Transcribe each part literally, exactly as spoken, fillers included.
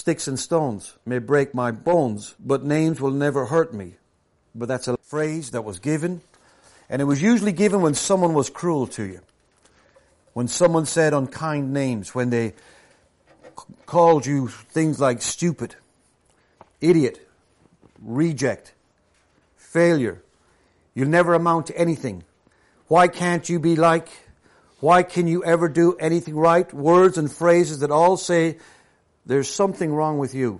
sticks and stones may break my bones, but names will never hurt me. But that's a phrase that was given, and it was usually given when someone was cruel to you. When someone said unkind names, when they called you things like stupid, idiot, reject, failure. You'll never amount to anything. Why can't you be like? Why can you ever do anything right? Words and phrases that all say there's something wrong with you.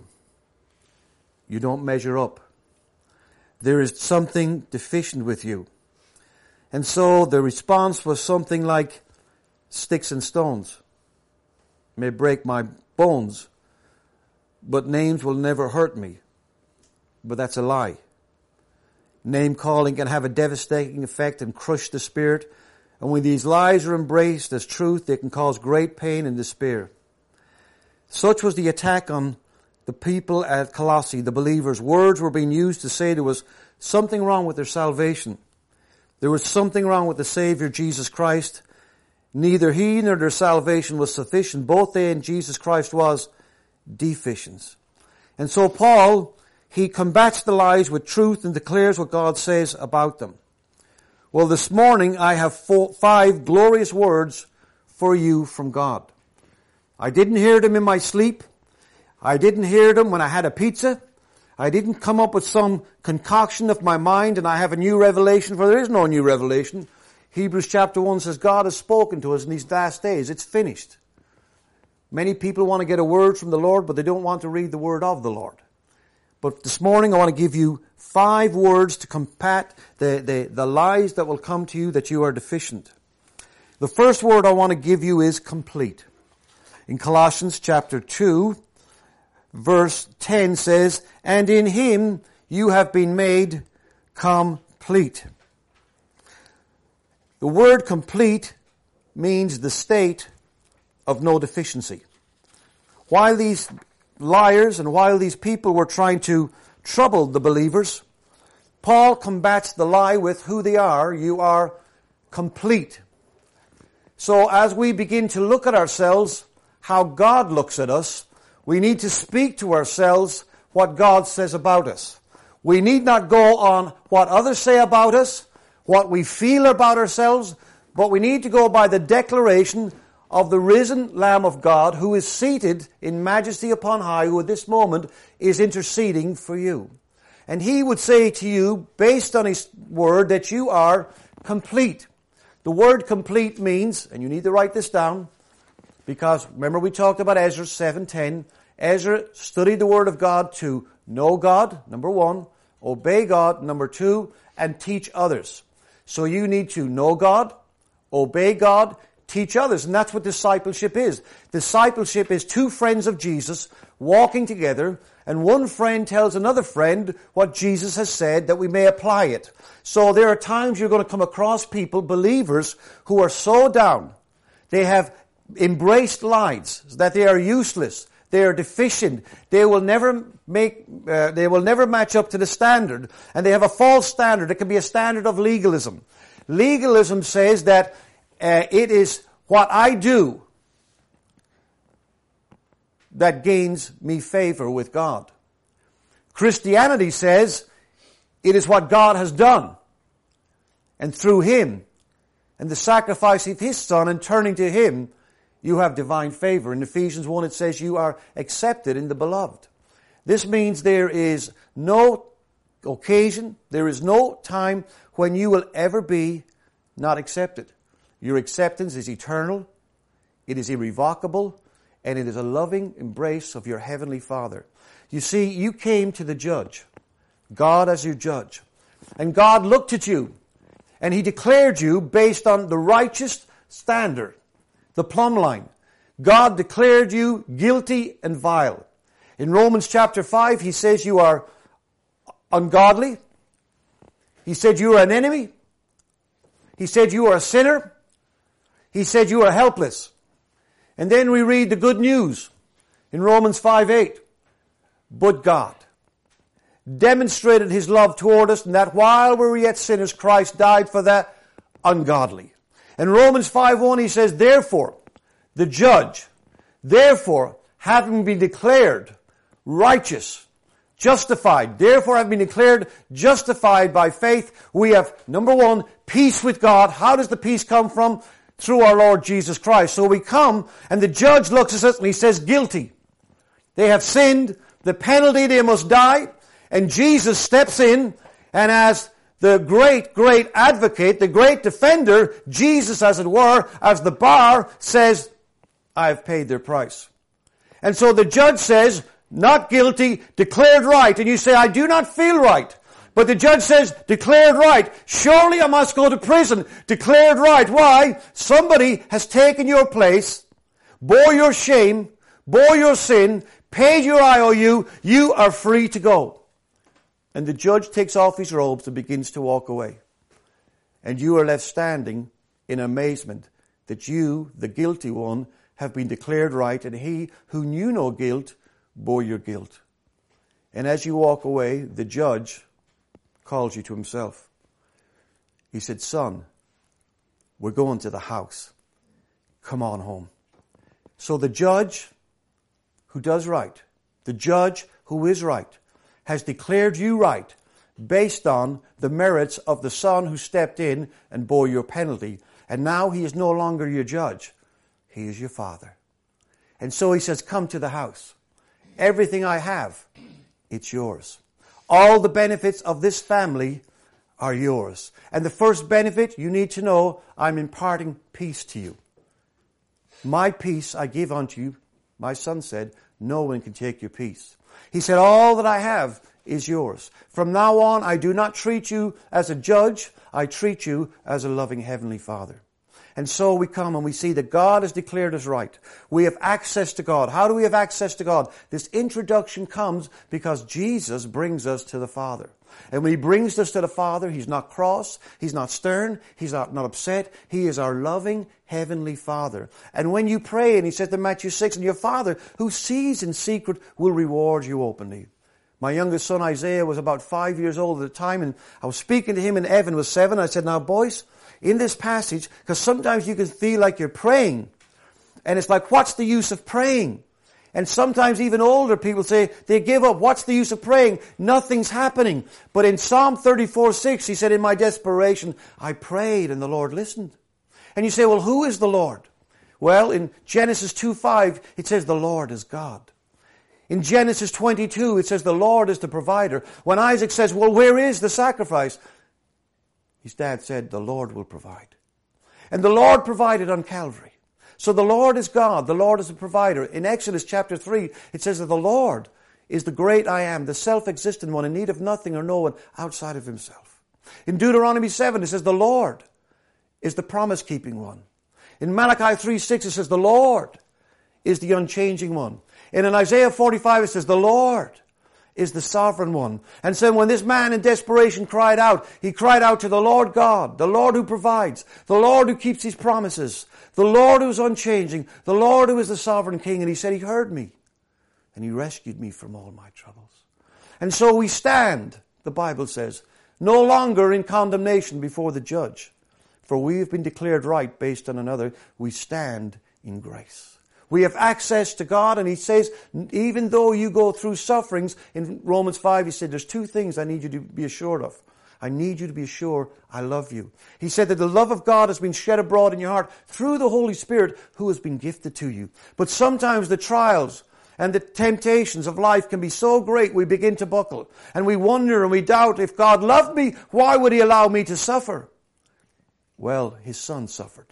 You don't measure up. There is something deficient with you. And so the response was something like, sticks and stones may break my bones, but names will never hurt me. But that's a lie. Name calling can have a devastating effect and crush the spirit. And when these lies are embraced as truth, they can cause great pain and despair. Such was the attack on the people at Colossae, the believers. Words were being used to say there was something wrong with their salvation. There was something wrong with the Savior, Jesus Christ. Neither He nor their salvation was sufficient. Both they and Jesus Christ was deficient. And so Paul, he combats the lies with truth and declares what God says about them. Well, this morning I have four, five glorious words for you from God. I didn't hear them in my sleep. I didn't hear them when I had a pizza. I didn't come up with some concoction of my mind and I have a new revelation, for there is no new revelation. Hebrews chapter one says God has spoken to us in these last days. It's finished. Many people want to get a word from the Lord, but they don't want to read the word of the Lord. But this morning I want to give you five words to combat the, the, the lies that will come to you that you are deficient. The first word I want to give you is complete. In Colossians chapter two, verse ten says, and in Him you have been made complete. The word complete means the state of no deficiency. While these liars and while these people were trying to trouble the believers, Paul combats the lie with who they are. You are complete. So as we begin to look at ourselves, how God looks at us, we need to speak to ourselves what God says about us. We need not go on what others say about us, what we feel about ourselves, but we need to go by the declaration of the risen Lamb of God who is seated in majesty upon high, who at this moment is interceding for you. And He would say to you, based on His word, that you are complete. The word complete means, and you need to write this down, because remember we talked about Ezra seven ten. Ezra studied the word of God to know God, number one, obey God, number two, and teach others. So you need to know God, obey God, teach others. And that's what discipleship is. Discipleship is two friends of Jesus walking together, and one friend tells another friend what Jesus has said that we may apply it. So there are times you're going to come across people, believers, who are so down. They have embraced lies, that they are useless. They are deficient. They will never make, uh, they will never match up to the standard. And they have a false standard. It can be a standard of legalism. Legalism says that uh, it is what I do that gains me favor with God. Christianity says it is what God has done. And through Him and the sacrifice of His Son and turning to Him, you have divine favor. In Ephesians one it says you are accepted in the beloved. This means there is no occasion, there is no time when you will ever be not accepted. Your acceptance is eternal, it is irrevocable, and it is a loving embrace of your heavenly Father. You see, you came to the judge, God as your judge. And God looked at you, and He declared you based on the righteous standard. The plumb line. God declared you guilty and vile. In Romans chapter five, He says you are ungodly. He said you are an enemy. He said you are a sinner. He said you are helpless. And then we read the good news in Romans five eight. But God demonstrated His love toward us, and that while we were yet sinners, Christ died for the ungodly. In Romans five one He says, therefore, the judge, therefore, having been declared righteous, justified. Therefore have been declared justified by faith. We have, number one, peace with God. How does the peace come from? Through our Lord Jesus Christ. So we come, and the judge looks at us and he says, guilty. They have sinned. The penalty, they must die. And Jesus steps in, and as the great, great advocate, the great defender, Jesus, as it were, as the bar, says, I have paid their price. And so the judge says, not guilty, declared right. And you say, I do not feel right. But the judge says, declared right. Surely I must go to prison. Declared right. Why? Somebody has taken your place, bore your shame, bore your sin, paid your I O U. You are free to go. And the judge takes off his robes and begins to walk away. And you are left standing in amazement that you, the guilty one, have been declared right, and he who knew no guilt bore your guilt. And as you walk away, the judge calls you to himself. He said, son, we're going to the house. Come on home. So the judge who does right, the judge who is right, has declared you right based on the merits of the son who stepped in and bore your penalty. And now he is no longer your judge. He is your father. And so he says, come to the house. Everything I have, it's yours. All the benefits of this family are yours. And the first benefit, you need to know, I'm imparting peace to you. My peace I give unto you. My son said, no one can take your peace. He said, all that I have is yours. From now on, I do not treat you as a judge. I treat you as a loving heavenly Father. And so we come and we see that God has declared us right. We have access to God. How do we have access to God? This introduction comes because Jesus brings us to the Father. And when he brings us to the Father, he's not cross, he's not stern, he's not, not upset. He is our loving heavenly Father. And when you pray, and he says to Matthew six, and your Father who sees in secret will reward you openly. My youngest son Isaiah was about five years old at the time, and I was speaking to him, and Evan was seven. I said, now boys, in this passage, because sometimes you can feel like you're praying, and it's like, what's the use of praying? And sometimes even older people say, they give up. What's the use of praying? Nothing's happening. But in Psalm thirty-four six, he said, in my desperation, I prayed and the Lord listened. And you say, well, who is the Lord? Well, in Genesis two five, it says the Lord is God. In Genesis twenty-two, it says the Lord is the provider. When Isaac says, well, where is the sacrifice? His dad said, the Lord will provide. And the Lord provided on Calvary. So the Lord is God. The Lord is the provider. In Exodus chapter three, it says that the Lord is the great I am, the self-existent one, in need of nothing or no one outside of himself. In Deuteronomy seven, it says the Lord is the promise-keeping one. In Malachi three six, it says the Lord is the unchanging one. And in Isaiah forty-five, it says the Lord is the sovereign one. And so when this man in desperation cried out, he cried out to the Lord God, the Lord who provides, the Lord who keeps his promises, the Lord who is unchanging, the Lord who is the sovereign king. And he said, he heard me and he rescued me from all my troubles. And so we stand, the Bible says, no longer in condemnation before the judge, for we have been declared right based on another. We stand in grace. We have access to God, and he says, even though you go through sufferings, in Romans five, he said, there's two things I need you to be assured of. I need you to be sure I love you. He said that the love of God has been shed abroad in your heart through the Holy Spirit who has been gifted to you. But sometimes the trials and the temptations of life can be so great we begin to buckle. And we wonder and we doubt, if God loved me, why would he allow me to suffer? Well, his son suffered.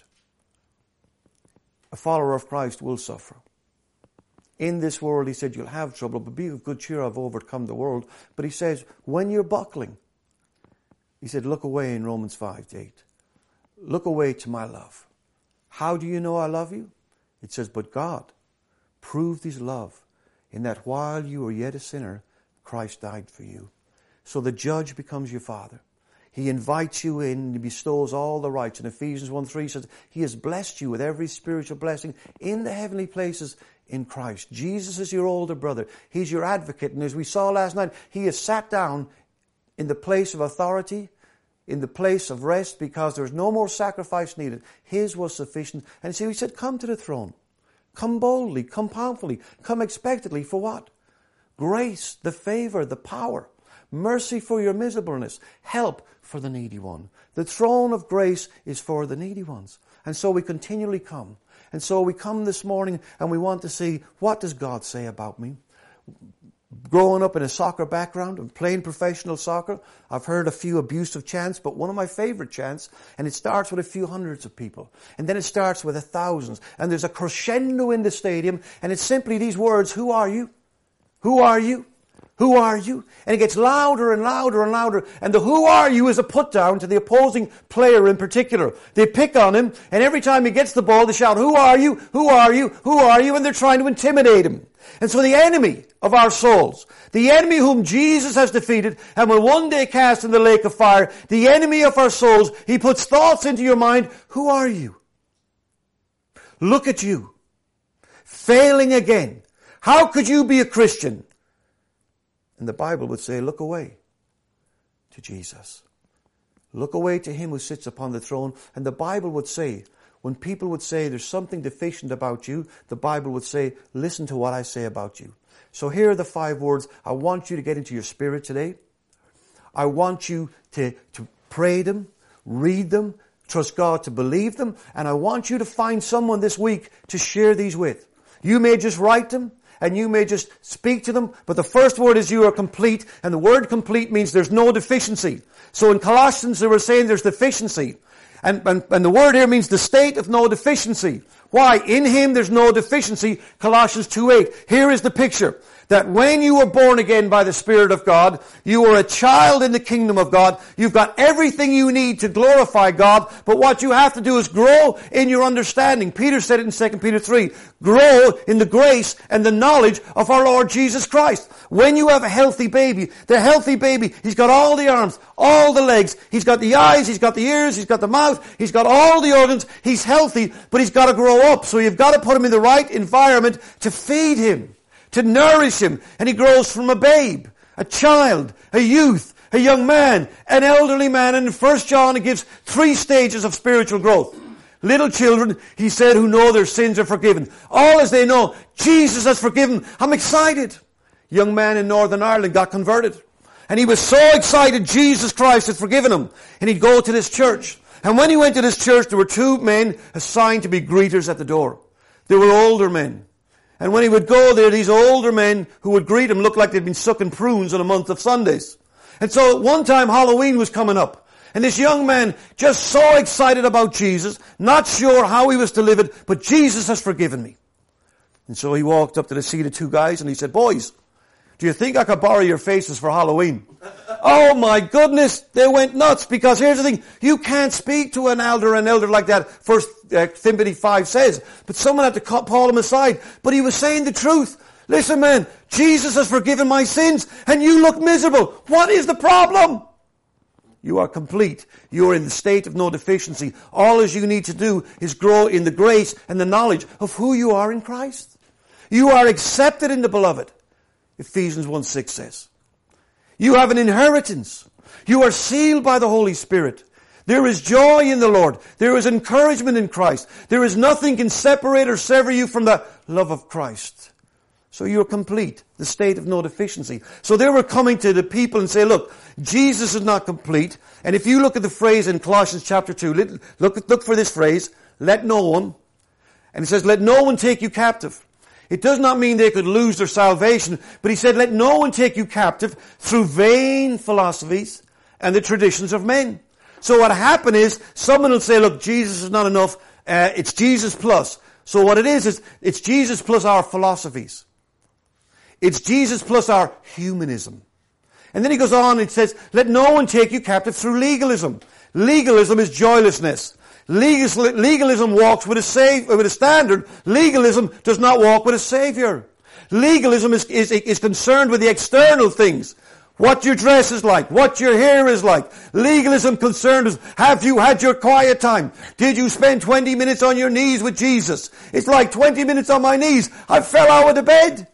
A follower of Christ will suffer. In this world, he said, you'll have trouble, but be of good cheer, I've overcome the world. But he says, when you're buckling, he said, look away in Romans five eight. Look away to my love. How do you know I love you? It says, but God proved his love in that while you were yet a sinner, Christ died for you. So the judge becomes your father. He invites you in and he bestows all the rights. In Ephesians one three says, he has blessed you with every spiritual blessing in the heavenly places in Christ. Jesus is your older brother. He's your advocate. And as we saw last night, he has sat down in the place of authority, in the place of rest, because there's no more sacrifice needed. His was sufficient. And so he said, come to the throne. Come boldly, come powerfully, come expectantly. For what? grace, the favor, the power, mercy for your miserableness, help for the needy one. The throne of grace is for the needy ones. And so we continually come. And so we come this morning and we want to see, what does God say about me? Growing up in a soccer background and playing professional soccer, I've heard a few abusive chants, but one of my favorite chants, and it starts with a few hundreds of people, and then it starts with a thousands, and there's a crescendo in the stadium, and it's simply these words, who are you? Who are you? Who are you? And it gets louder and louder and louder. And the who are you is a put down to the opposing player in particular. They pick on him, and every time he gets the ball, they shout, who are you? Who are you? Who are you? And they're trying to intimidate him. And so the enemy of our souls, the enemy whom Jesus has defeated and will one day cast in the lake of fire, the enemy of our souls, he puts thoughts into your mind, who are you? Look at you. Failing again. How could you be a Christian? And the Bible would say, look away to Jesus. Look away to him who sits upon the throne. And the Bible would say, when people would say there's something deficient about you, the Bible would say, listen to what I say about you. So here are the five words I want you to get into your spirit today. I want you to, to pray them, read them, trust God to believe them. And I want you to find someone this week to share these with. You may just write them. And you may just speak to them. But the first word is you are complete. And the word complete means there's no deficiency. So in Colossians they were saying there's deficiency. And, and, and the word here means the state of no deficiency. Why? In him there's no deficiency. Colossians two eight. Here is the picture. That when you were born again by the Spirit of God, you are a child in the kingdom of God. You've got everything you need to glorify God. But what you have to do is grow in your understanding. Peter said it in Second Peter three. Grow in the grace and the knowledge of our Lord Jesus Christ. When you have a healthy baby, the healthy baby, he's got all the arms, all the legs. He's got the eyes, he's got the ears, he's got the mouth, he's got all the organs. He's healthy, but he's got to grow up. So you've got to put him in the right environment to feed him, to nourish him, and he grows from a babe, a child, a youth, a young man, an elderly man. And in First John it gives three stages of spiritual growth. Little children, he said, who know their sins are forgiven. All as they know, Jesus has forgiven. I'm excited. A young man in Northern Ireland got converted. And he was so excited Jesus Christ had forgiven him. And he'd go to this church. And when he went to this church, there were two men assigned to be greeters at the door. They were older men. And when he would go there, these older men who would greet him looked like they'd been sucking prunes on a month of Sundays. And so at one time Halloween was coming up. And this young man, just so excited about Jesus, not sure how he was to live it, but Jesus has forgiven me. And so he walked up to the seat of two guys and he said, boys, do you think I could borrow your faces for Halloween? Oh my goodness, they went nuts, because here's the thing, you can't speak to an elder, an elder like that, First uh, Timothy five says. But someone had to call him aside. But he was saying the truth. Listen man, Jesus has forgiven my sins, and you look miserable. What is the problem? You are complete. You are in the state of no deficiency. All as you need to do is grow in the grace and the knowledge of who you are in Christ. You are accepted in the beloved. Ephesians one six says. You have an inheritance. You are sealed by the Holy Spirit. There is joy in the Lord. There is encouragement in Christ. There is nothing can separate or sever you from the love of Christ. So you're complete, the state of no deficiency. So they were coming to the people and say, look, Jesus is not complete. And if you look at the phrase in Colossians chapter two, look, look for this phrase, let no one. And it says, let no one take you captive. It does not mean they could lose their salvation, but he said, let no one take you captive through vain philosophies and the traditions of men. So what happened is, someone will say, look, Jesus is not enough, uh, it's Jesus plus. So what it is, is it's Jesus plus our philosophies. It's Jesus plus our humanism. And then he goes on and says, let no one take you captive through legalism. Legalism is joylessness. Legalism walks with a save, with a standard. Legalism does not walk with a savior. Legalism is, is, is concerned with the external things. What your dress is like, what your hair is like. Legalism concerned is, have you had your quiet time? Did you spend twenty minutes on your knees with Jesus? It's like twenty minutes on my knees. I fell out of the bed.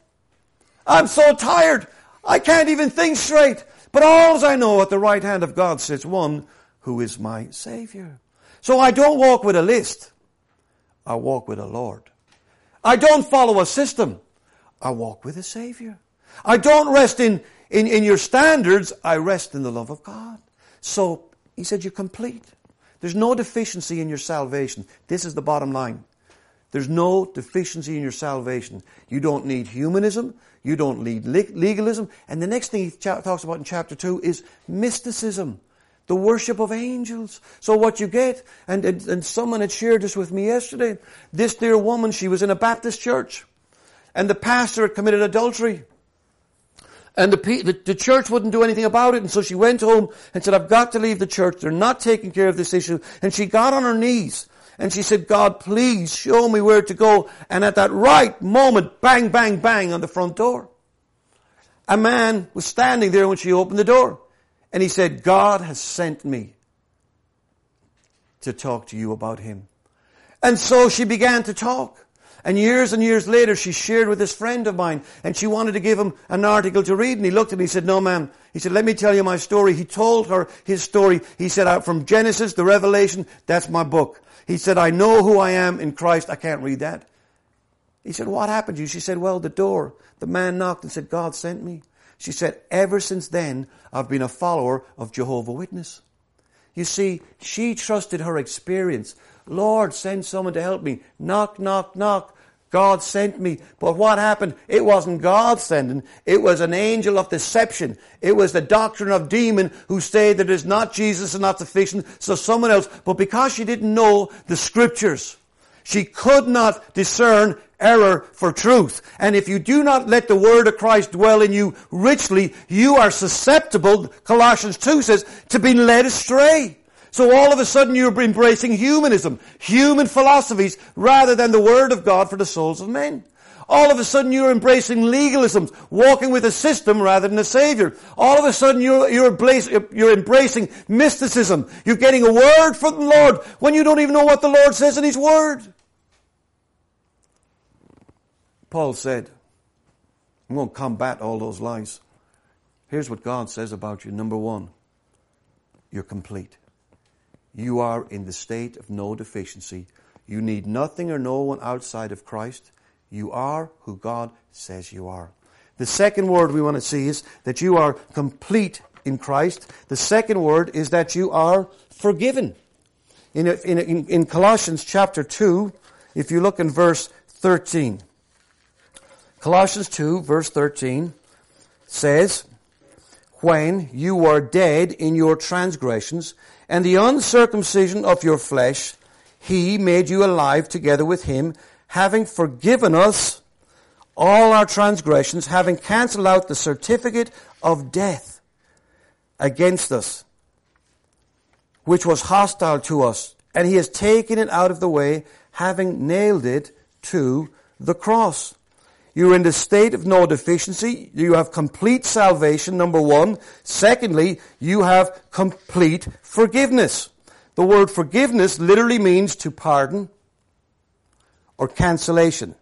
I'm so tired. I can't even think straight. But all I know, at the right hand of God sits one who is my Savior. So I don't walk with a list. I walk with a Lord. I don't follow a system. I walk with a Savior. I don't rest in, in, in your standards. I rest in the love of God. So, he said, you're complete. There's no deficiency in your salvation. This is the bottom line. There's no deficiency in your salvation. You don't need humanism. You don't need legalism. And the next thing he talks about in chapter two is mysticism. The worship of angels. So what you get, and, and, and someone had shared this with me yesterday. This dear woman, she was in a Baptist church. And the pastor had committed adultery. And the, the, the church wouldn't do anything about it. And so she went home and said, I've got to leave the church. They're not taking care of this issue. And she got on her knees. And she said, God, please show me where to go. And at that right moment, bang, bang, bang on the front door. A man was standing there when she opened the door. And he said, God has sent me to talk to you about him. And so she began to talk. And years and years later, she shared with this friend of mine, and she wanted to give him an article to read. And he looked at me and he said, no, ma'am. He said, let me tell you my story. He told her his story. He said, out from Genesis to Revelation, that's my book. He said, I know who I am in Christ. I can't read that. He said, what happened to you? She said, well, the door. The man knocked and said, God sent me. She said, ever since then, I've been a follower of Jehovah's Witness. You see, she trusted her experience. Lord, send someone to help me. Knock, knock, knock. God sent me. But what happened? It wasn't God sending. It was an angel of deception. It was the doctrine of demon who said that it is not Jesus and not sufficient, so someone else. But because she didn't know the scriptures, she could not discern error for truth. And if you do not let the word of Christ dwell in you richly, you are susceptible, Colossians two says, to being led astray. So all of a sudden you're embracing humanism, human philosophies, rather than the Word of God for the souls of men. All of a sudden you're embracing legalisms, walking with a system rather than a Savior. All of a sudden you're, you're, you're embracing mysticism. You're getting a word from the Lord when you don't even know what the Lord says in His Word. Paul said, I'm going to combat all those lies. Here's what God says about you. Number one, you're complete. You are in the state of no deficiency. You need nothing or no one outside of Christ. You are who God says you are. The second word we want to see is that you are complete in Christ. The second word is that you are forgiven. In, in, in, in Colossians chapter two, if you look in verse thirteen. Colossians two, verse thirteen says, when you were dead in your transgressions and the uncircumcision of your flesh, He made you alive together with Him, having forgiven us all our transgressions, having cancelled out the certificate of death against us, which was hostile to us, and He has taken it out of the way, having nailed it to the cross. You're in the state of no deficiency. You have complete salvation, number one. Secondly, you have complete forgiveness. The word forgiveness literally means to pardon or cancellation.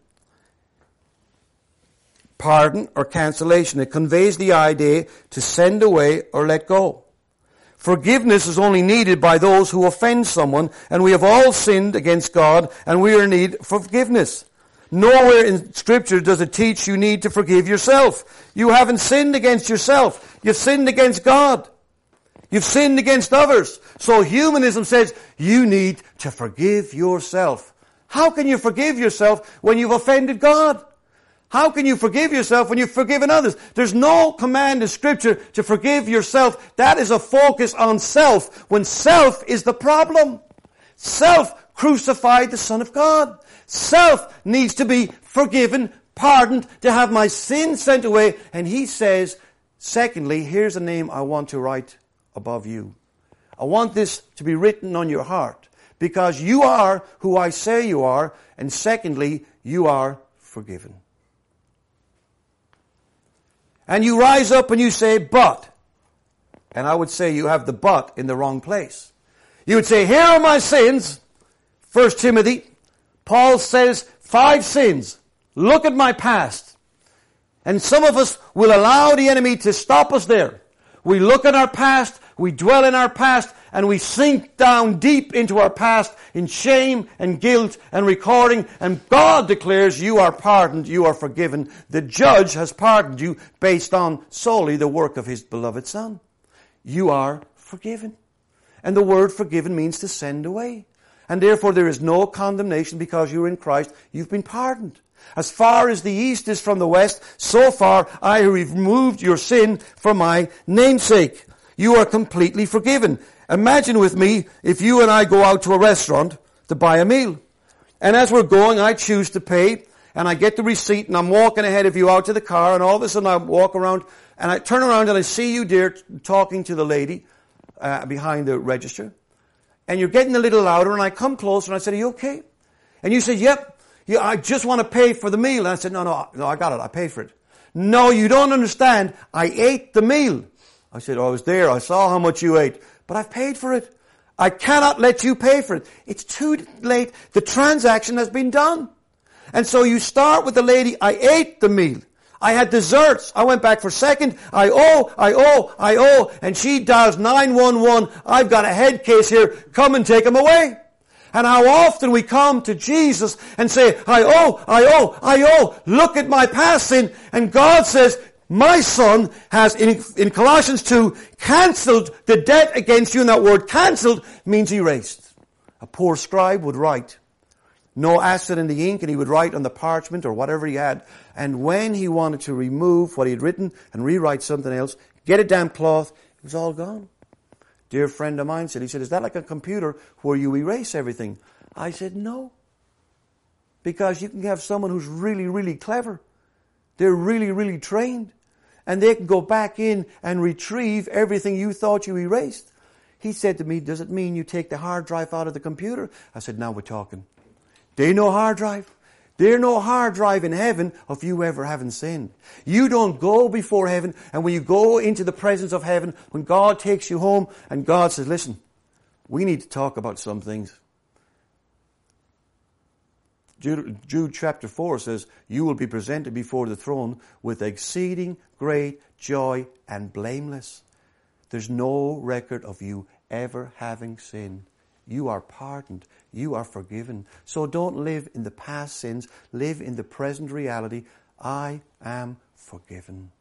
Pardon or cancellation. It conveys the idea to send away or let go. Forgiveness is only needed by those who offend someone, and we have all sinned against God, and we are in need for forgiveness. Nowhere in Scripture does it teach you need to forgive yourself. You haven't sinned against yourself. You've sinned against God. You've sinned against others. So humanism says you need to forgive yourself. How can you forgive yourself when you've offended God? How can you forgive yourself when you've forgiven others? There's no command in Scripture to forgive yourself. That is a focus on self, when self is the problem. Self crucified the Son of God. Self needs to be forgiven, pardoned, to have my sins sent away. And He says, secondly, here's a name I want to write above you. I want this to be written on your heart, because you are who I say you are. And secondly, you are forgiven. And you rise up and you say, but. And I would say you have the but in the wrong place. You would say, here are my sins. First Timothy. Paul says, five sins. Look at my past. And some of us will allow the enemy to stop us there. We look at our past, we dwell in our past, and we sink down deep into our past in shame and guilt and recording, and God declares you are pardoned, you are forgiven. The judge has pardoned you based on solely the work of his beloved Son. You are forgiven. And the word forgiven means to send away. And therefore there is no condemnation because you're in Christ. You've been pardoned. As far as the east is from the west, so far I have removed your sin for my namesake. You are completely forgiven. Imagine with me if you and I go out to a restaurant to buy a meal. And as we're going, I choose to pay, and I get the receipt, and I'm walking ahead of you out to the car, and all of a sudden I walk around, and I turn around and I see you, dear, talking to the lady uh, behind the register. And you're getting a little louder, and I come closer, and I said, are you okay? And you said, yep. Yeah, I just want to pay for the meal. And I said, no, no, no, I got it. I paid for it. No, you don't understand. I ate the meal. I said, oh, I was there. I saw how much you ate. But I've paid for it. I cannot let you pay for it. It's too late. The transaction has been done. And so you start with the lady, I ate the meal. I had desserts. I went back for second. I owe, I owe, I owe. And she dials nine one one. I've got a head case here. Come and take him away. And how often we come to Jesus and say, I owe, I owe, I owe. Look at my past sin. And God says, my Son has, in, in Colossians two, cancelled the debt against you. And that word cancelled means erased. A poor scribe would write. No acid in the ink, and he would write on the parchment or whatever he had. And when he wanted to remove what he had written and rewrite something else, get a damp cloth, it was all gone. Dear friend of mine said, he said, is that like a computer where you erase everything? I said, no. Because you can have someone who's really, really clever. They're really, really trained. And they can go back in and retrieve everything you thought you erased. He said to me, does it mean you take the hard drive out of the computer? I said, now we're talking. There ain't no hard drive. There's no hard drive in heaven if you ever haven't sinned. You don't go before heaven, and when you go into the presence of heaven, when God takes you home, and God says, listen, we need to talk about some things. Jude, Jude chapter four says, you will be presented before the throne with exceeding great joy and blameless. There's no record of you ever having sinned. You are pardoned. You are forgiven. So don't live in the past sins. Live in the present reality. I am forgiven.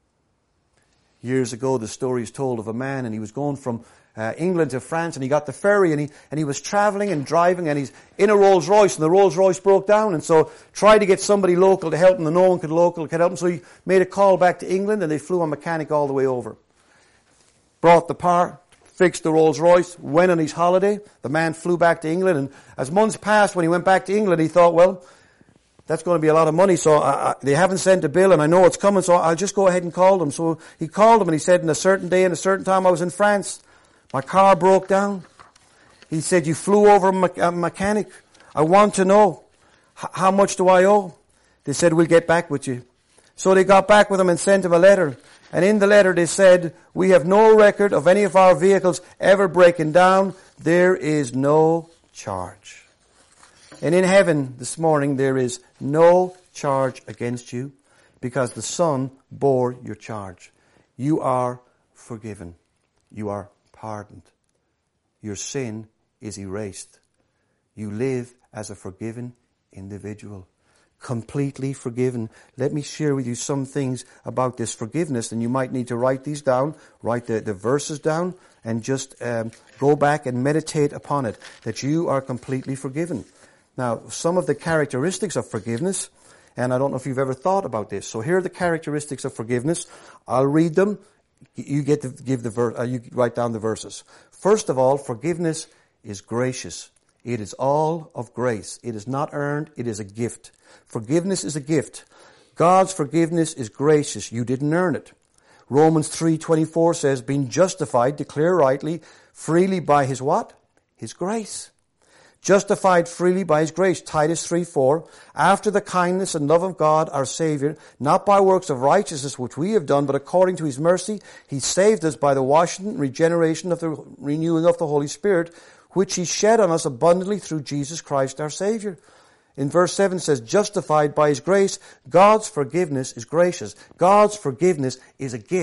Years ago, the story is told of a man, and he was going from uh, England to France, and he got the ferry, and he and he was traveling and driving, and he's in a Rolls Royce, and the Rolls Royce broke down, and so tried to get somebody local to help him, and no one could local could help him, so he made a call back to England, and they flew a mechanic all the way over. Brought the part, fixed the Rolls Royce, went on his holiday. The man flew back to England, and as months passed, when he went back to England, he thought, well, that's going to be a lot of money, so I, I, they haven't sent a bill, and I know it's coming, so I'll just go ahead and call them. So he called them, and he said, in a certain day and a certain time, I was in France. My car broke down. He said, you flew over a, me- a mechanic. I want to know, h- how much do I owe? They said, we'll get back with you. So they got back with him and sent him a letter. And in the letter they said, we have no record of any of our vehicles ever breaking down. There is no charge. And in heaven this morning there is no charge against you because the Son bore your charge. You are forgiven. You are pardoned. Your sin is erased. You live as a forgiven individual. Completely forgiven. Let me share with you some things about this forgiveness, and you might need to write these down, write the, the verses down, and just um, go back and meditate upon it, that you are completely forgiven. Now, some of the characteristics of forgiveness, and I don't know if you've ever thought about this. So here are the characteristics of forgiveness. I'll read them. You get to give the ver- uh, you write down the verses. First of all, forgiveness is gracious. It is all of grace. It is not earned. It is a gift. Forgiveness is a gift. God's forgiveness is gracious. You didn't earn it. Romans three twenty-four says, being justified, declare rightly, freely by His what? His grace. Justified freely by His grace. Titus three four, after the kindness and love of God our Savior, not by works of righteousness which we have done, but according to His mercy, He saved us by the washing and regeneration of the renewing of the Holy Spirit, which He shed on us abundantly through Jesus Christ our Savior. In verse seven it says, justified by His grace. God's forgiveness is gracious. God's forgiveness is a gift.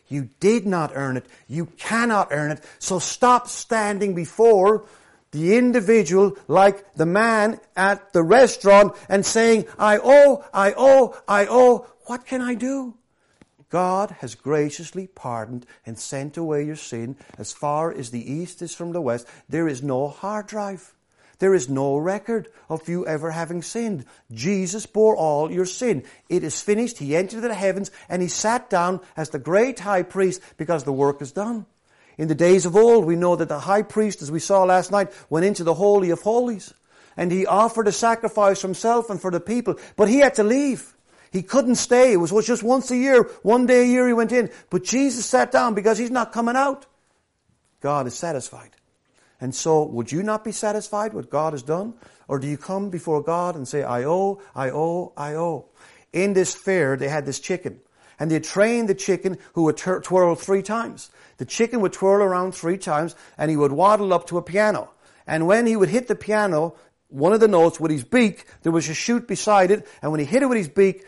You did not earn it. You cannot earn it. So stop standing before the individual like the man at the restaurant and saying, I owe, I owe, I owe. What can I do? God has graciously pardoned and sent away your sin as far as the east is from the west. There is no hard drive. There is no record of you ever having sinned. Jesus bore all your sin. It is finished. He entered the heavens and he sat down as the great high priest because the work is done. In the days of old, we know that the high priest, as we saw last night, went into the Holy of Holies. And he offered a sacrifice for himself and for the people. But he had to leave. He couldn't stay. It was just once a year. One day a year he went in. But Jesus sat down because he's not coming out. God is satisfied. And so, would you not be satisfied with what God has done? Or do you come before God and say, I owe, I owe, I owe? In this fair, they had this chicken. And they trained the chicken who would tur- twirl three times. The chicken would twirl around three times and he would waddle up to a piano. And when he would hit the piano, one of the notes with his beak, there was a chute beside it. And when he hit it with his beak,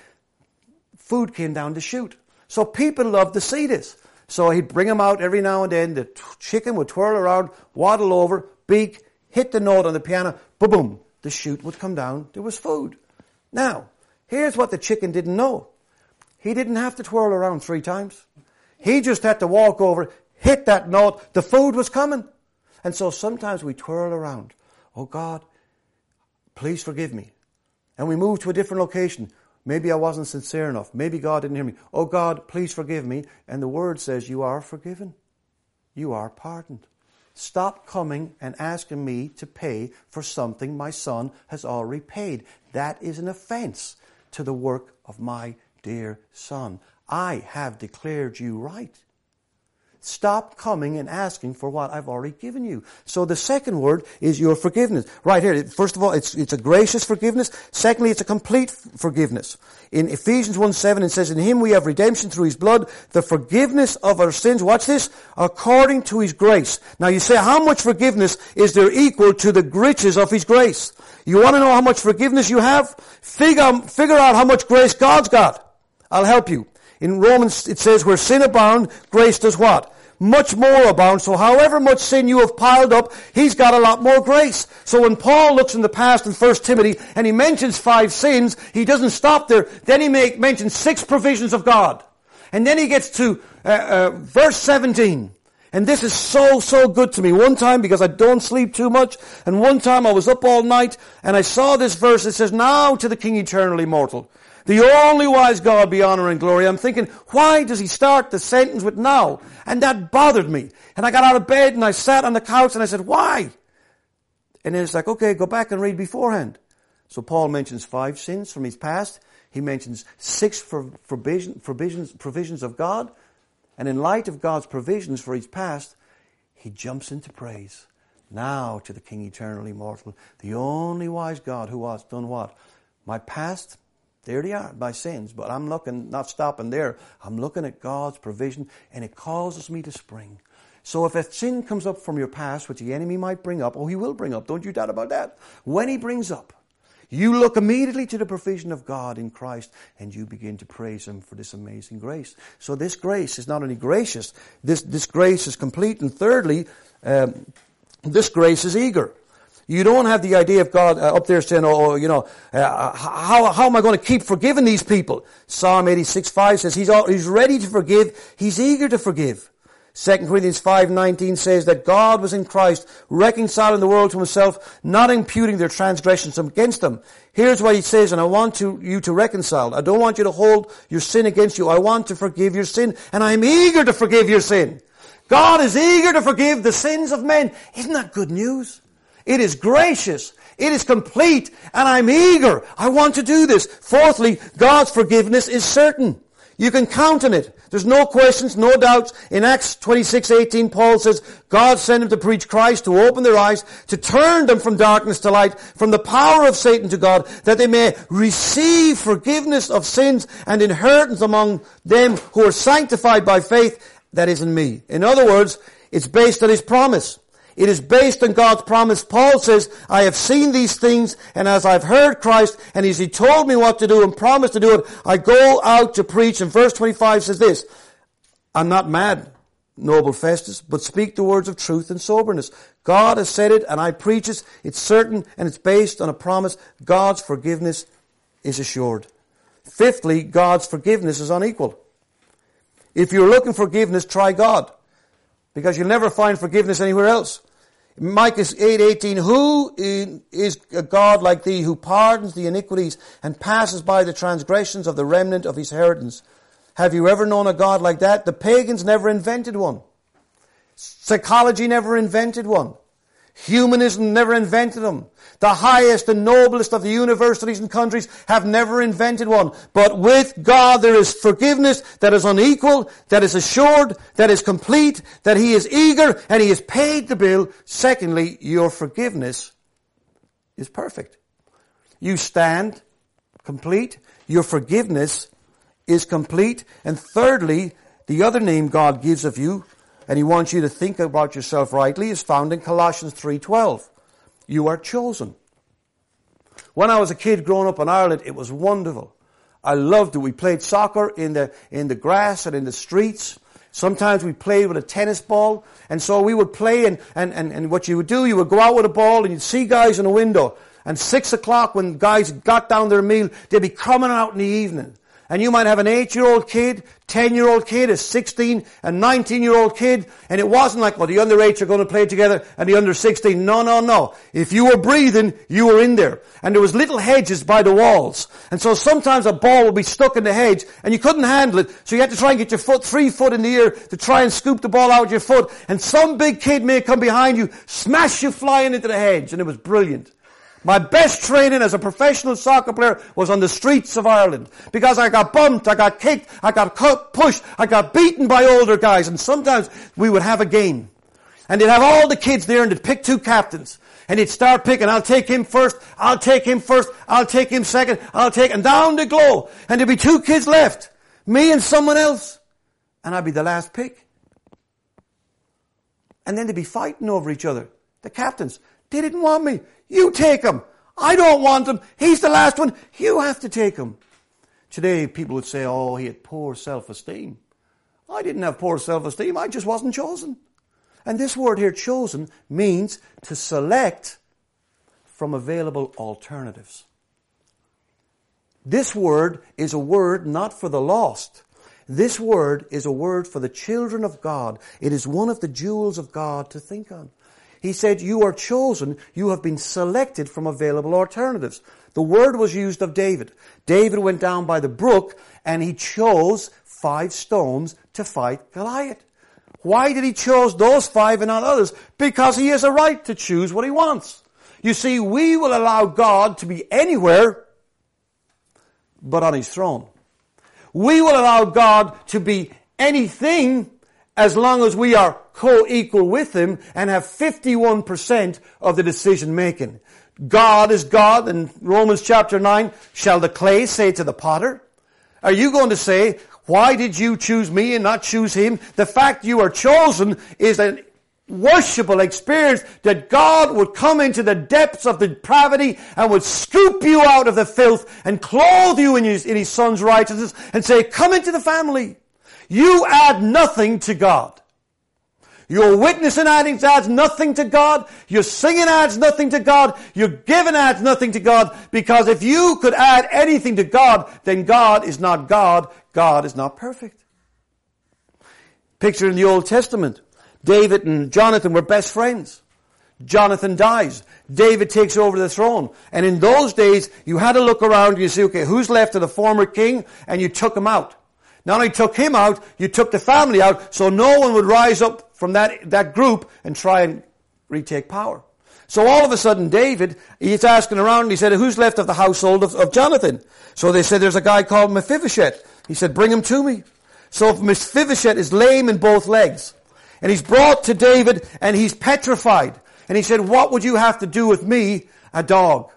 food came down the chute. So people loved to see this. So he'd bring them out every now and then. The t- chicken would twirl around, waddle over, beak, hit the note on the piano, boom, boom. The chute would come down. There was food. Now, here's what the chicken didn't know. He didn't have to twirl around three times. He just had to walk over, hit that note. The food was coming. And so sometimes we twirl around. Oh God, please forgive me. And we move to a different location. Maybe I wasn't sincere enough. Maybe God didn't hear me. Oh God, please forgive me. And the word says you are forgiven. You are pardoned. Stop coming and asking me to pay for something my son has already paid. That is an offense to the work of my dear son. I have declared you right. Stop coming and asking for what I've already given you. So the second word is your forgiveness. Right here, first of all, it's, it's a gracious forgiveness. Secondly, it's a complete forgiveness. In Ephesians one seven, it says, in him we have redemption through his blood, the forgiveness of our sins. Watch this. According to his grace. Now you say, how much forgiveness is there equal to the riches of his grace? You want to know how much forgiveness you have? Figure, figure out how much grace God's got. I'll help you. In Romans, it says, where sin abound, grace does what? Much more abound. So however much sin you have piled up, he's got a lot more grace. So when Paul looks in the past in First Timothy and he mentions five sins, he doesn't stop there. Then he make, mentions six provisions of God. And then he gets to uh, uh, verse seventeen. And this is so, so good to me. One time, because I don't sleep too much, and one time I was up all night, and I saw this verse. It says, now to the King eternal immortal, the only wise God be honor and glory. I'm thinking, why does he start the sentence with now? And that bothered me. And I got out of bed and I sat on the couch and I said, why? And then it's like, okay, go back and read beforehand. So Paul mentions five sins from his past. He mentions six for, for provisions, provisions of God. And in light of God's provisions for his past, he jumps into praise. Now to the King eternal immortal, the only wise God who has done what? My past, there they are, my sins. But I'm looking, not stopping there. I'm looking at God's provision, and it causes me to spring. So if a sin comes up from your past, which the enemy might bring up, oh, he will bring up, don't you doubt about that. When he brings up, you look immediately to the provision of God in Christ, and you begin to praise him for this amazing grace. So this grace is not only gracious, this, this grace is complete. And thirdly, um, this grace is eager. You don't have the idea of God uh, up there saying, oh, you know, uh, how, how am I going to keep forgiving these people? Psalm eighty-six five says he's, all, he's ready to forgive. He's eager to forgive. Second Corinthians five nineteen says that God was in Christ, reconciling the world to himself, not imputing their transgressions against them. Here's what he says, and I want to, you to reconcile. I don't want you to hold your sin against you. I want to forgive your sin, and I'm eager to forgive your sin. God is eager to forgive the sins of men. Isn't that good news? It is gracious. It is complete. And I'm eager. I want to do this. Fourthly, God's forgiveness is certain. You can count on it. There's no questions, no doubts. In Acts twenty-six eighteen, Paul says, God sent him to preach Christ, to open their eyes, to turn them from darkness to light, from the power of Satan to God, that they may receive forgiveness of sins and inheritance among them who are sanctified by faith that is in me. In other words, it's based on his promise. It is based on God's promise. Paul says, I have seen these things, and as I've heard Christ, and as he told me what to do and promised to do it, I go out to preach. And verse twenty-five says this, I'm not mad, noble Festus, but speak the words of truth and soberness. God has said it, and I preach it. It's certain, and it's based on a promise. God's forgiveness is assured. Fifthly, God's forgiveness is unequal. If you're looking for forgiveness, try God, because you'll never find forgiveness anywhere else. Micah eight eighteen, who is a God like thee, who pardons the iniquities and passes by the transgressions of the remnant of his inheritance? Have you ever known a God like that? The pagans never invented one. Psychology never invented one. Humanism never invented them. The highest and noblest of the universities and countries have never invented one. But with God there is forgiveness that is unequal, that is assured, that is complete, that he is eager, and he has paid the bill. Secondly, your forgiveness is perfect. You stand complete. Your forgiveness is complete. And thirdly, the other name God gives of you, and he wants you to think about yourself rightly, is found in Colossians three twelve. You are chosen. When I was a kid growing up in Ireland, it was wonderful. I loved it. We played soccer in the, in the grass and in the streets. Sometimes we played with a tennis ball. And so we would play, and, and, and, and what you would do, you would go out with a ball and you'd see guys in a window. And six o'clock when guys got down their meal, they'd be coming out in the evening. And you might have an eight-year-old kid, ten-year-old kid, a sixteen, and nineteen-year-old kid, and it wasn't like, well, the under eights are going to play together and the under sixteen. No, no, no. If you were breathing, you were in there. And there was little hedges by the walls. And so sometimes a ball would be stuck in the hedge, and you couldn't handle it, so you had to try and get your foot, three foot in the air to try and scoop the ball out with your foot. And some big kid may come behind you, smash you flying into the hedge, and it was brilliant. My best training as a professional soccer player was on the streets of Ireland, because I got bumped, I got kicked, I got cut, pushed, I got beaten by older guys, and sometimes we would have a game. And they'd have all the kids there, and they'd pick two captains. And they'd start picking, I'll take him first, I'll take him first, I'll take him second, I'll take, and down they go. And there'd be two kids left, me and someone else. And I'd be the last pick. And then they'd be fighting over each other. The captains, they didn't want me. You take him. I don't want him. He's the last one. You have to take him. Today, people would say, oh, he had poor self-esteem. I didn't have poor self-esteem. I just wasn't chosen. And this word here, chosen, means to select from available alternatives. This word is a word not for the lost. This word is a word for the children of God. It is one of the jewels of God to think on. He said, you are chosen, you have been selected from available alternatives. The word was used of David. David went down by the brook and he chose five stones to fight Goliath. Why did he choose those five and not others? Because he has a right to choose what he wants. You see, we will allow God to be anywhere but on his throne. We will allow God to be anything as long as we are co-equal with him and have fifty-one percent of the decision making. God is God. In Romans chapter nine, shall the clay say to the potter? Are you going to say, why did you choose me and not choose him? The fact you are chosen is a worshipful experience that God would come into the depths of depravity and would scoop you out of the filth and clothe you in his, in his son's righteousness and say, come into the family. You add nothing to God. Your witnessing adds nothing to God. Your singing adds nothing to God. Your giving adds nothing to God. Because if you could add anything to God, then God is not God. God is not perfect. Picture in the Old Testament. David and Jonathan were best friends. Jonathan dies. David takes over the throne. And in those days, you had to look around and you say, okay, who's left of the former king? And you took him out. Not only took him out, you took the family out, so no one would rise up from that, that group and try and retake power. So all of a sudden, David, he's asking around, and he said, who's left of the household of, of Jonathan? So they said, there's a guy called Mephibosheth. He said, bring him to me. So Mephibosheth is lame in both legs. And he's brought to David, and he's petrified. And he said, what would you have to do with me, a dog?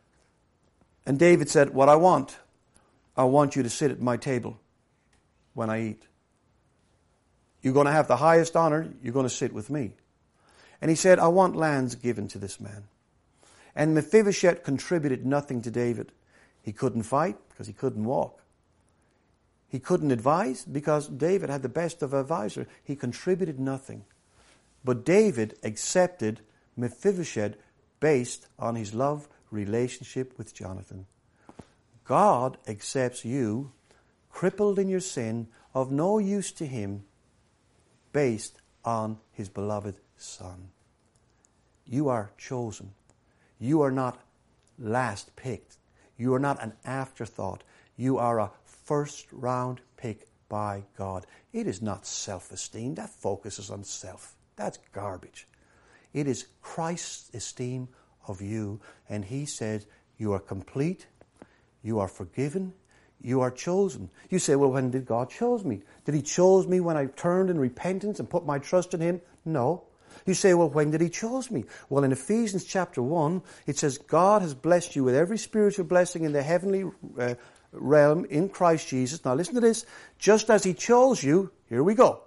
And David said, what I want, I want you to sit at my table when I eat. You're going to have the highest honor. You're going to sit with me. And he said, I want lands given to this man. And Mephibosheth contributed nothing to David. He couldn't fight because he couldn't walk. He couldn't advise because David had the best of advisor. He contributed nothing. But David accepted Mephibosheth based on his love relationship with Jonathan. God accepts you, crippled in your sin, of no use to him, based on his beloved Son. You are chosen. You are not last picked. You are not an afterthought. You are a first round pick by God. It is not self-esteem. That focuses on self. That's garbage. It is Christ's esteem of you. And he said, you are complete. You are forgiven. You are chosen. You say, well, when did God choose me? Did he choose me when I turned in repentance and put my trust in him? No. You say, well, when did he choose me? Well, in Ephesians chapter one, it says, God has blessed you with every spiritual blessing in the heavenly uh, realm in Christ Jesus. Now listen to this. Just as he chose you, here we go,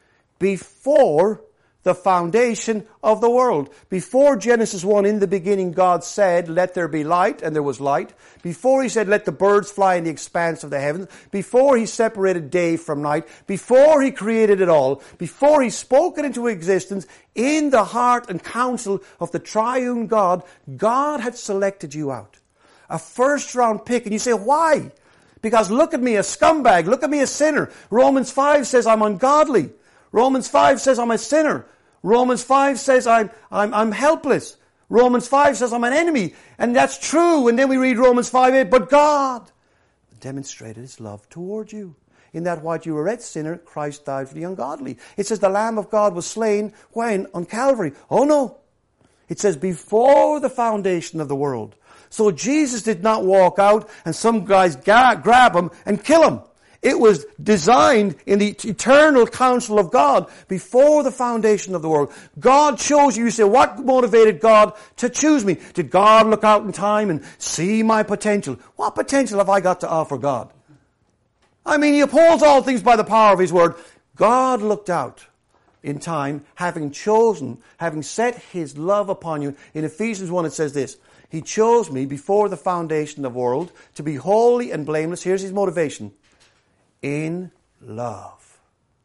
before the foundation of the world. Before Genesis one, in the beginning God said, let there be light, and there was light. Before he said, let the birds fly in the expanse of the heavens. Before he separated day from night. Before he created it all. Before he spoke it into existence, in the heart and counsel of the triune God, God had selected you out. A first round pick. And you say, why? Because look at me, a scumbag. Look at me, a sinner. Romans five says I'm ungodly. Romans five says I'm a sinner. Romans five says I'm, I'm, I'm helpless. Romans five says I'm an enemy. And that's true. And then we read Romans five eight, but God demonstrated his love toward you. In that while you were a sinner, Christ died for the ungodly. It says the Lamb of God was slain when? On Calvary. Oh no. It says before the foundation of the world. So Jesus did not walk out and some guys ga- grab him and kill him. It was designed in the eternal counsel of God before the foundation of the world. God chose you. You say, what motivated God to choose me? Did God look out in time and see my potential? What potential have I got to offer God? I mean, he upholds all things by the power of his word. God looked out in time, having chosen, having set his love upon you. In Ephesians one it says this, he chose me before the foundation of the world to be holy and blameless. Here's his motivation. In love.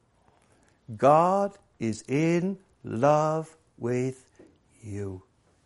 God is in love with you.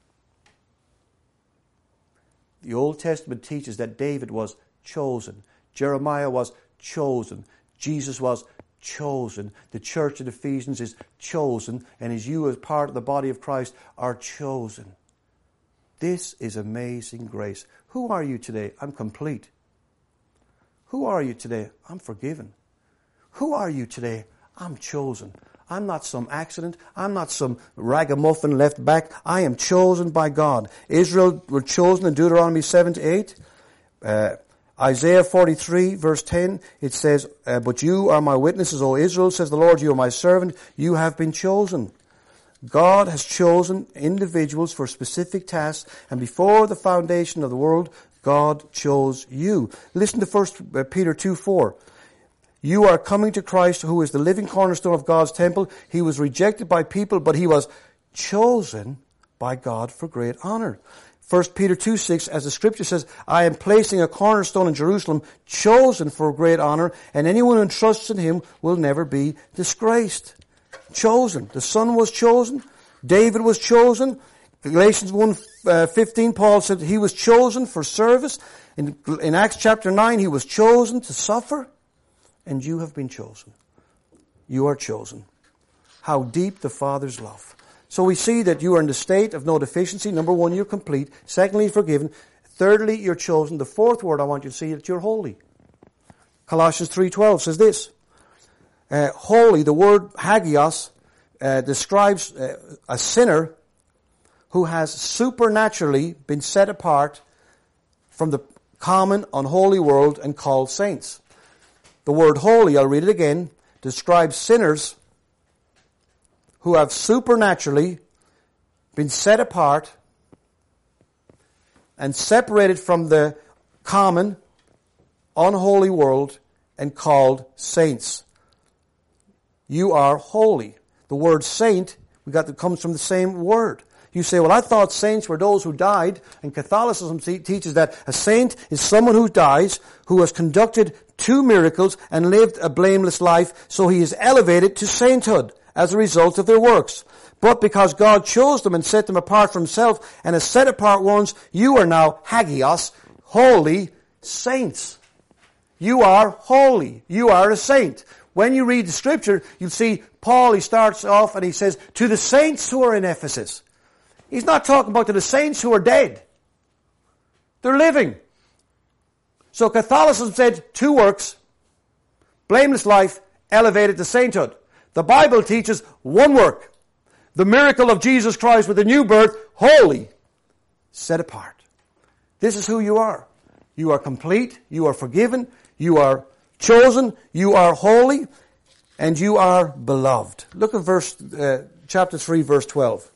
The Old Testament teaches that David was chosen. Jeremiah was chosen. Jesus was chosen. The church of Ephesians is chosen. And as you as part of the body of Christ are chosen. This is amazing grace. Who are you today? I'm complete. Who are you today? I'm forgiven. Who are you today? I'm chosen. I'm not some accident. I'm not some ragamuffin left back. I am chosen by God. Israel were chosen in Deuteronomy seven to eight. Uh, Isaiah forty-three verse ten, it says, uh, but you are my witnesses, O Israel, says the Lord, you are my servant. You have been chosen. God has chosen individuals for specific tasks, and before the foundation of the world, God chose you. Listen to First Peter two four. You are coming to Christ, who is the living cornerstone of God's temple. He was rejected by people, but he was chosen by God for great honor. First Peter two six, as the scripture says, I am placing a cornerstone in Jerusalem, chosen for great honor, and anyone who trusts in him will never be disgraced. Chosen. The Son was chosen. David was chosen. Galatians one fifteen, Paul said he was chosen for service. In, in Acts chapter nine, he was chosen to suffer. And you have been chosen. You are chosen. How deep the Father's love. So we see that you are in the state of no deficiency. Number one, you're complete. Secondly, you're forgiven. Thirdly, you're chosen. The fourth word I want you to see that you're holy. Colossians three twelve says this. Uh, holy, the word hagios, uh, describes uh, a sinner who has supernaturally been set apart from the common unholy world and called saints. The word holy, I'll read it again, describes sinners who have supernaturally been set apart and separated from the common unholy world and called saints. You are holy. The word saint, we got that comes from the same word. You say, well, I thought saints were those who died, and Catholicism teaches that a saint is someone who dies, who has conducted two miracles and lived a blameless life, so he is elevated to sainthood as a result of their works. But because God chose them and set them apart for himself and has set apart ones, you are now hagios, holy saints. You are holy. You are a saint. When you read the scripture, you'll see Paul, he starts off and he says, to the saints who are in Ephesus. He's not talking about to the saints who are dead. They're living. So Catholicism said two works, blameless life, elevated to sainthood. The Bible teaches one work, the miracle of Jesus Christ with the new birth, holy, set apart. This is who you are. You are complete, you are forgiven, you are chosen, you are holy, and you are beloved. Look at verse, uh, chapter three, verse twelve.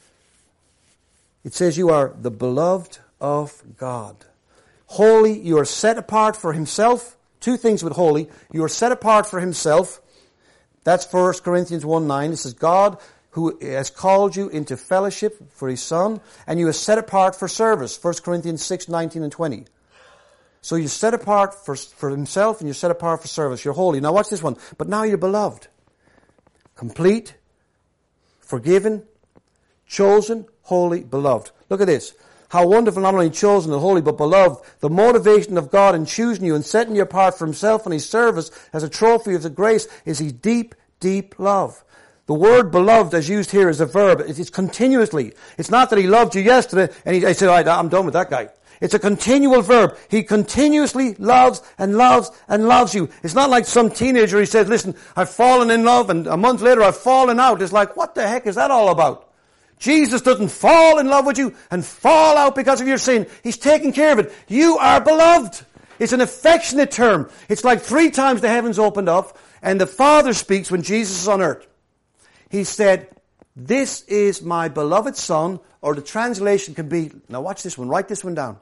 It says you are the beloved of God. Holy, you are set apart for himself. Two things with holy. You are set apart for himself. That's First Corinthians one nine. This is God who has called you into fellowship for his Son, and you are set apart for service. First Corinthians six nineteen and twenty. So you're set apart for, for himself, and you're set apart for service. You're holy. Now watch this one. But now you're beloved. Complete, forgiven, chosen, holy, beloved. Look at this. How wonderful, not only chosen and holy, but beloved. The motivation of God in choosing you and setting you apart for himself and his service as a trophy of the grace is his deep, deep love. The word beloved as used here is a verb. It's continuously. It's not that he loved you yesterday and he, he said, all right, I'm done with that guy. It's a continual verb. He continuously loves and loves and loves you. It's not like some teenager he says, listen, I've fallen in love and a month later I've fallen out. It's like, what the heck is that all about? Jesus doesn't fall in love with you and fall out because of your sin. He's taking care of it. You are beloved. It's an affectionate term. It's like three times the heavens opened up and the Father speaks when Jesus is on earth. He said, this is my beloved Son, or the translation can be, now watch this one, write this one down.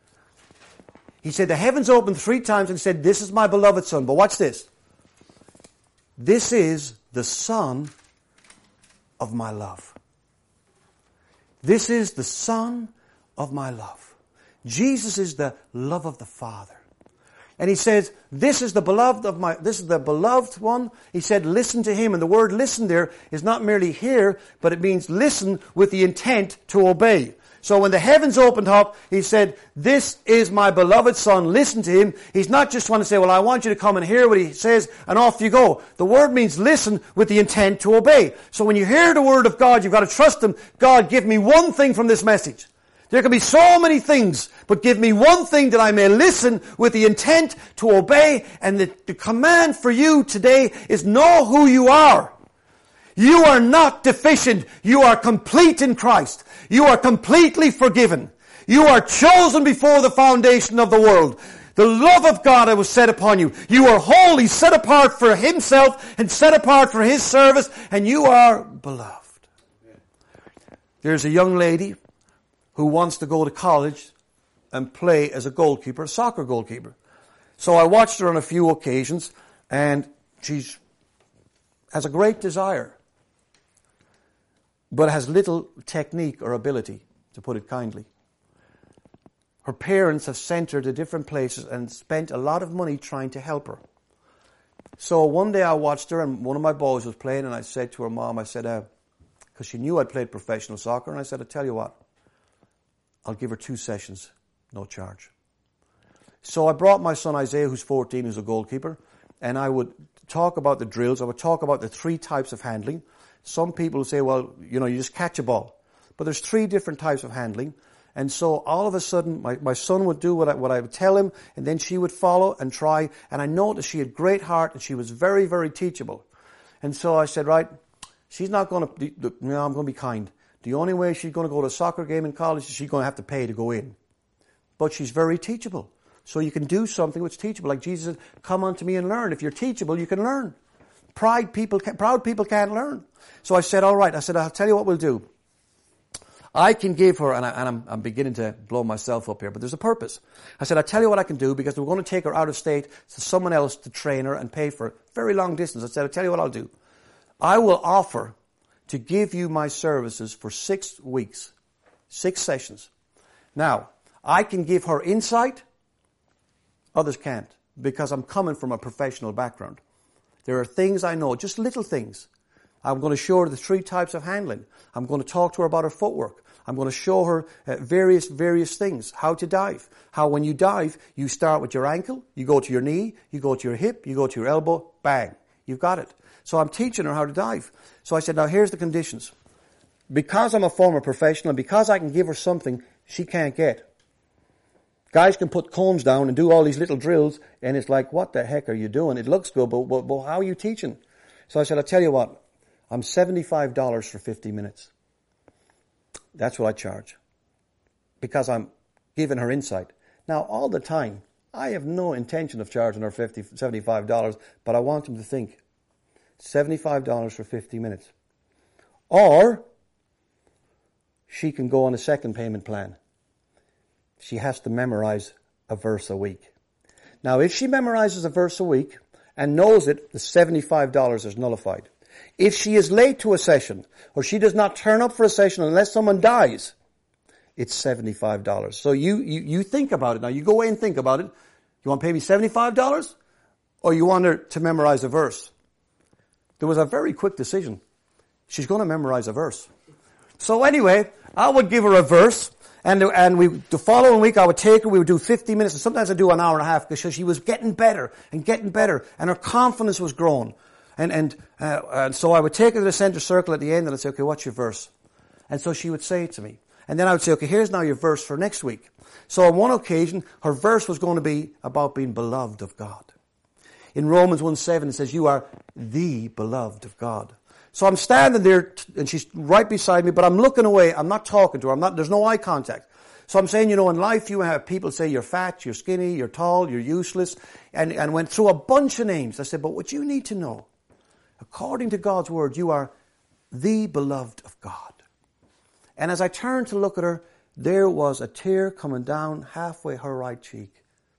He said the heavens opened three times and said, this is my beloved Son. But watch this. This is the Son of my love. This is the Son of my love. Jesus is the love of the Father. And he says, this is the beloved of my, this is the beloved one. He said, listen to him. And the word listen there is not merely hear, but it means listen with the intent to obey. So when the heavens opened up, he said, this is my beloved Son, listen to him. He's not just want to say, well, I want you to come and hear what he says, and off you go. The word means listen with the intent to obey. So when you hear the word of God, you've got to trust him. God, give me one thing from this message. There can be so many things, but give me one thing that I may listen with the intent to obey. And the, the command for you today is know who you are. You are not deficient. You are complete in Christ. You are completely forgiven. You are chosen before the foundation of the world. The love of God that was set upon you. You are holy, set apart for himself and set apart for his service, and you are beloved. There's a young lady who wants to go to college and play as a goalkeeper, a soccer goalkeeper. So I watched her on a few occasions, and she has a great desire, but has little technique or ability, to put it kindly. Her parents have sent her to different places and spent a lot of money trying to help her. So one day I watched her, and one of my boys was playing, and I said to her mom, I said, uh, because she knew I played professional soccer, and I said, I tell you what, I'll give her two sessions, no charge. So I brought my son Isaiah, who's fourteen, who's a goalkeeper, and I would talk about the drills. I would talk about the three types of handling. Some people say, well, you know, you just catch a ball. But there's three different types of handling. And so all of a sudden, my, my son would do what I, what I would tell him, and then she would follow and try. And I noticed she had great heart, and she was very, very teachable. And so I said, right, she's not going to, you know, I'm going to be kind. The only way she's going to go to a soccer game in college is she's going to have to pay to go in. But she's very teachable. So you can do something which is teachable. Like Jesus said, come unto me and learn. If you're teachable, you can learn. Pride people, proud people can't learn. So I said, all right. I said, I'll tell you what we'll do. I can give her, and, I, and I'm, I'm beginning to blow myself up here, but there's a purpose. I said, I'll tell you what I can do, because we're going to take her out of state to someone else to train her and pay for it. Very long distance. I said, I'll tell you what I'll do. I will offer to give you my services for six weeks, six sessions. Now, I can give her insight. Others can't. because I'm coming from a professional background. There are things I know, just little things. I'm going to show her the three types of handling. I'm going to talk to her about her footwork. I'm going to show her uh, various, various things. How to dive. How when you dive, you start with your ankle, you go to your knee, you go to your hip, you go to your elbow, bang. You've got it. So I'm teaching her how to dive. So I said, now here's the conditions. Because I'm a former professional, because I can give her something she can't get. Guys can put cones down and do all these little drills, and it's like, what the heck are you doing? It looks good, but, but, but how are you teaching? So I said, I'll tell you what, I'm seventy-five dollars for fifty minutes. That's what I charge. Because I'm giving her insight. Now, all the time, I have no intention of charging her fifty, seventy-five dollars, but I want them to think. seventy-five dollars for fifty minutes. Or, she can go on a second payment plan. She has to memorize a verse a week. Now, if she memorizes a verse a week and knows it, the seventy-five dollars is nullified. If she is late to a session, or she does not turn up for a session unless someone dies, it's seventy-five dollars. So you, you, you think about it. Now, you go away and think about it. You want to pay me seventy-five dollars? Or you want her to memorize a verse? There was a very quick decision. She's going to memorize a verse. So anyway, I would give her a verse. And, and we, the following week I would take her, we would do fifty minutes, and sometimes I'd do an hour and a half because she was getting better and getting better, and her confidence was growing. And, and, uh, and so I would take her to the center circle at the end and I'd say, okay, what's your verse? And so she would say it to me. And then I would say, okay, here's now your verse for next week. So on one occasion, her verse was going to be about being beloved of God. In Romans one seven it says, you are the beloved of God. So I'm standing there, and she's right beside me, but I'm looking away. I'm not talking to her. I'm not, there's no eye contact. So I'm saying, you know, in life you have people say you're fat, you're skinny, you're tall, you're useless, and, and went through a bunch of names. I said, but what you need to know, according to God's word, you are the beloved of God. And as I turned to look at her, there was a tear coming down halfway her right cheek.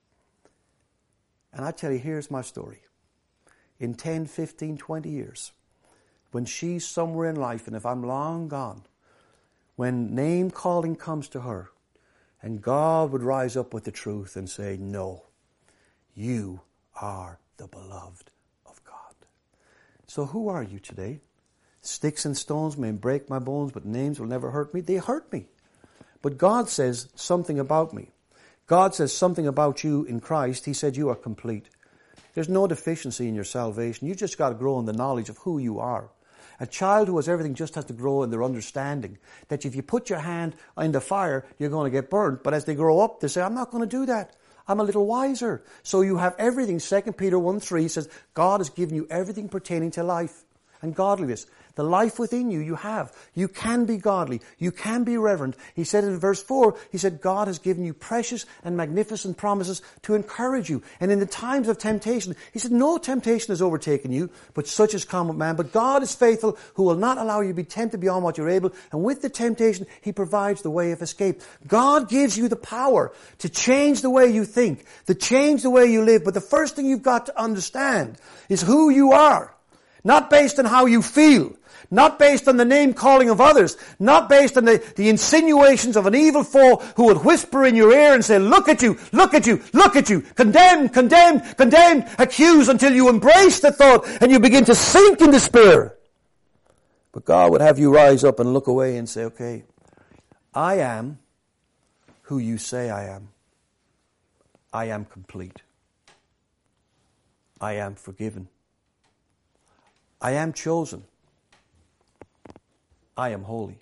And I tell you, here's my story. In ten, fifteen, twenty years, when she's somewhere in life, and if I'm long gone, when name calling comes to her, and God would rise up with the truth and say, no, you are the beloved of God. So who are you today? Sticks and stones may break my bones, but names will never hurt me. They hurt me. But God says something about me. God says something about you in Christ. He said you are complete. There's no deficiency in your salvation. You just got to grow in the knowledge of who you are. A child who has everything just has to grow in their understanding that if you put your hand in the fire, you're going to get burned. But as they grow up, they say, I'm not going to do that. I'm a little wiser. So you have everything. Second Peter one three says, God has given you everything pertaining to life and godliness. The life within you, you have. You can be godly. You can be reverent. He said in verse four, he said, God has given you precious and magnificent promises to encourage you. And in the times of temptation, he said, no temptation has overtaken you, but such is common with man. But God is faithful, who will not allow you to be tempted beyond what you're able. And with the temptation, he provides the way of escape. God gives you the power to change the way you think, to change the way you live. But the first thing you've got to understand is who you are. Not based on how you feel. Not based on the name calling of others. Not based on the, the insinuations of an evil foe who would whisper in your ear and say, look at you, look at you, look at you. Condemn, condemn, condemn, accuse until you embrace the thought and you begin to sink in despair. But God would have you rise up and look away and say, okay, I am who you say I am. I am complete. I am forgiven. I am chosen. I am holy.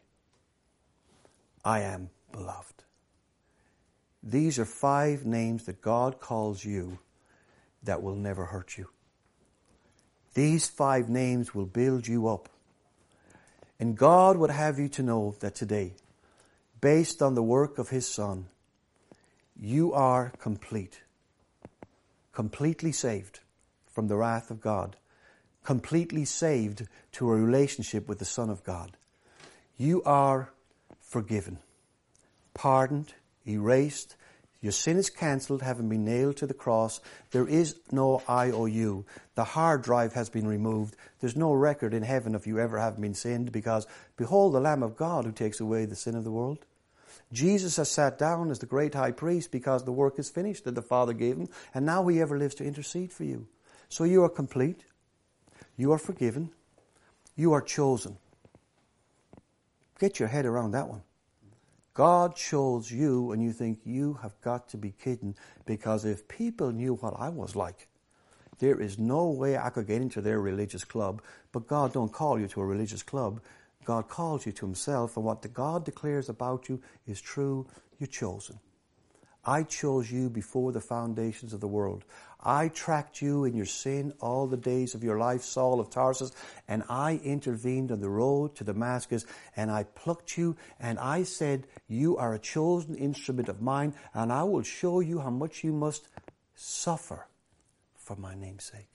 I am beloved. These are five names that God calls you that will never hurt you. These five names will build you up. And God would have you to know that today, based on the work of His Son, you are complete. Completely saved from the wrath of God. Completely saved to a relationship with the Son of God. You are forgiven, pardoned, erased. Your sin is cancelled, having been nailed to the cross. There is no I O U. The hard drive has been removed. There's no record in heaven of you ever having been sinned, because behold the Lamb of God who takes away the sin of the world. Jesus has sat down as the great high priest because the work is finished that the Father gave him, and now he ever lives to intercede for you. So you are complete. You are forgiven. You are chosen. Get your head around that one. God chose you, and you think you have got to be kidding, because if people knew what I was like, there is no way I could get into their religious club. But God don't call you to a religious club. God calls you to himself, and what the God declares about you is true. You're chosen. I chose you before the foundations of the world. I tracked you in your sin all the days of your life, Saul of Tarsus, and I intervened on the road to Damascus, and I plucked you, and I said, you are a chosen instrument of mine, and I will show you how much you must suffer for my name's sake.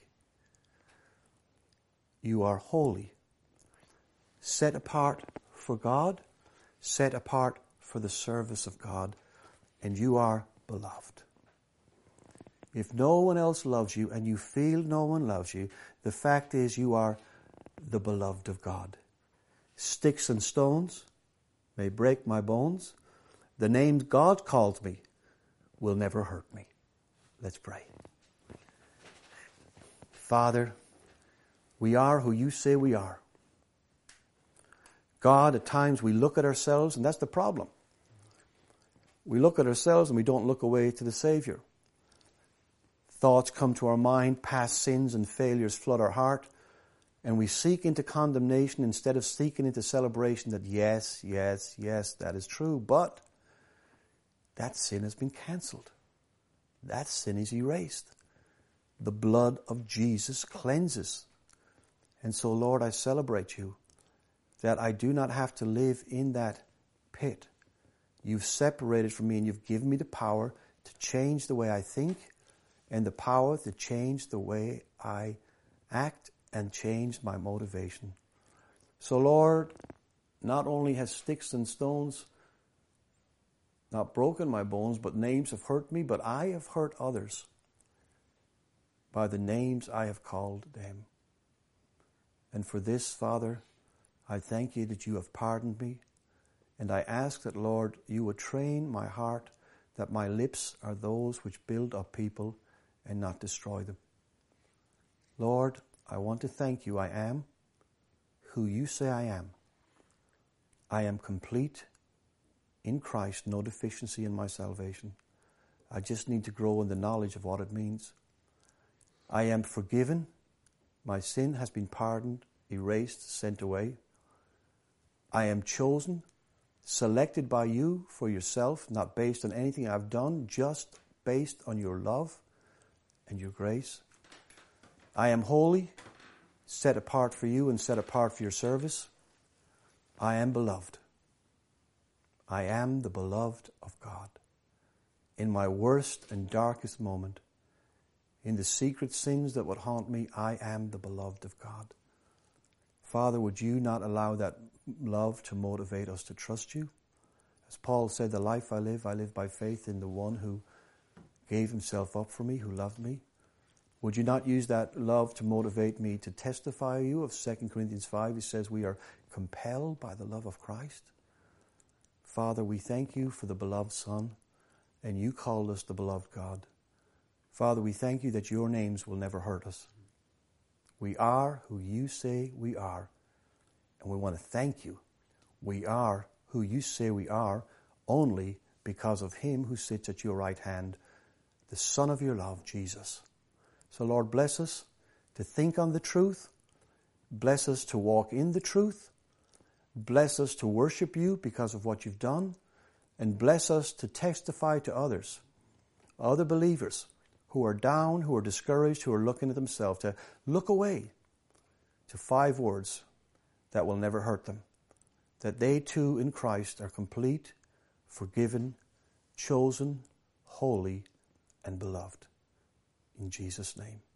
You are holy, set apart for God, set apart for the service of God, and you are beloved. If no one else loves you and you feel no one loves you, the fact is you are the beloved of God. Sticks and stones may break my bones. The name God called me will never hurt me. Let's pray. Father, we are who you say we are. God, at times we look at ourselves, and that's the problem. We look at ourselves and we don't look away to the Savior. Thoughts come to our mind, past sins and failures flood our heart, and we seek into condemnation instead of seeking into celebration that yes, yes, yes, that is true, but that sin has been cancelled. That sin is erased. The blood of Jesus cleanses. And so, Lord, I celebrate you that I do not have to live in that pit. You've separated from me, and you've given me the power to change the way I think and the power to change the way I act and change my motivation. So, Lord, not only has sticks and stones not broken my bones, but names have hurt me, but I have hurt others by the names I have called them. And for this, Father, I thank you that you have pardoned me. And I ask that, Lord, you would train my heart, that my lips are those which build up people and not destroy them. Lord, I want to thank you. I am who you say I am. I am complete in Christ, no deficiency in my salvation. I just need to grow in the knowledge of what it means. I am forgiven. My sin has been pardoned, erased, sent away. I am chosen, selected by you for yourself, not based on anything I've done, just based on your love and your grace. I am holy, set apart for you and set apart for your service. I am beloved. I am the beloved of God. In my worst and darkest moment, in the secret sins that would haunt me, I am the beloved of God. Father, would you not allow that love to motivate us to trust you? As Paul said, the life I live, I live by faith in the one who gave himself up for me, who loved me. Would you not use that love to motivate me to testify you of Second Corinthians five? He says we are compelled by the love of Christ. Father, we thank you for the beloved Son, and you called us the beloved God. Father, we thank you that your names will never hurt us. We are who you say we are, and we want to thank you. We are who you say we are only because of him who sits at your right hand, the Son of your love, Jesus. So, Lord, bless us to think on the truth. Bless us to walk in the truth. Bless us to worship you because of what you've done. And bless us to testify to others, other believers who are down, who are discouraged, who are looking at themselves, to look away to five words that will never hurt them. That they too in Christ are complete, forgiven, chosen, holy, and beloved. In Jesus' name.